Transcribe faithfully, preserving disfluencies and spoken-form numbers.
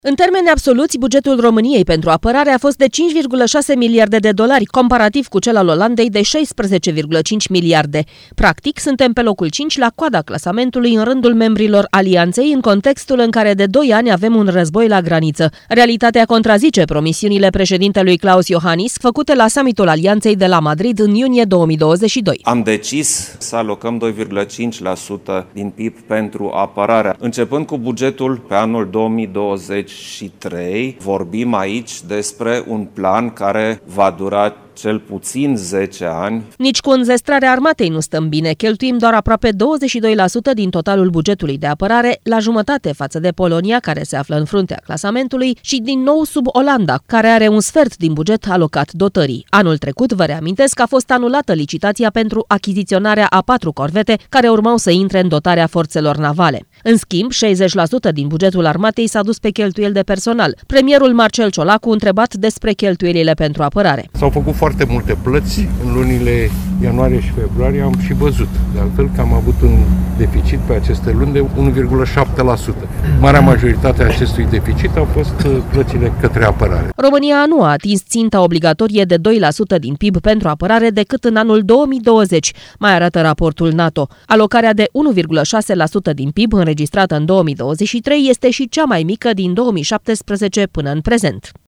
În termeni absoluți, bugetul României pentru apărare a fost de cinci virgulă șase miliarde de dolari, comparativ cu cel al Olandei de șaisprezece virgulă cinci miliarde. Practic, suntem pe locul cinci la coada clasamentului în rândul membrilor alianței, în contextul în care de doi ani avem un război la graniță. Realitatea contrazice promisiunile președintelui Klaus Iohannis, făcute la summitul alianței de la Madrid în iunie două mii douăzeci și doi. Am decis să alocăm doi virgulă cinci la sută din P I B pentru apărare. Începând cu bugetul pe anul două mii douăzeci și trei, vorbim aici despre un plan care va dura cel puțin zece ani. Nici cu înzestrarea armatei nu stăm bine. Cheltuim doar aproape douăzeci și doi la sută din totalul bugetului de apărare, la jumătate față de Polonia, care se află în fruntea clasamentului, și din nou sub Olanda, care are un sfert din buget alocat dotării. Anul trecut, vă reamintesc, a fost anulată licitația pentru achiziționarea a patru corvete care urmau să intre în dotarea forțelor navale. În schimb, șaizeci la sută din bugetul armatei s-a dus pe cheltuieli de personal. Premierul Marcel Ciolacu, întrebat despre cheltuielile pentru apărare. S-au făcut foarte multe plăți în lunile ianuarie și februarie, am și văzut, de altfel, că am avut un deficit pe aceste luni de unu virgulă șapte la sută. Marea majoritate a acestui deficit au fost plățile către apărare. România nu a atins ținta obligatorie de doi la sută din P I B pentru apărare decât în anul două mii douăzeci, mai arată raportul NATO. Alocarea de unu virgulă șase la sută din P I B înregistrată în două mii douăzeci și trei este și cea mai mică din două mii șaptesprezece până în prezent.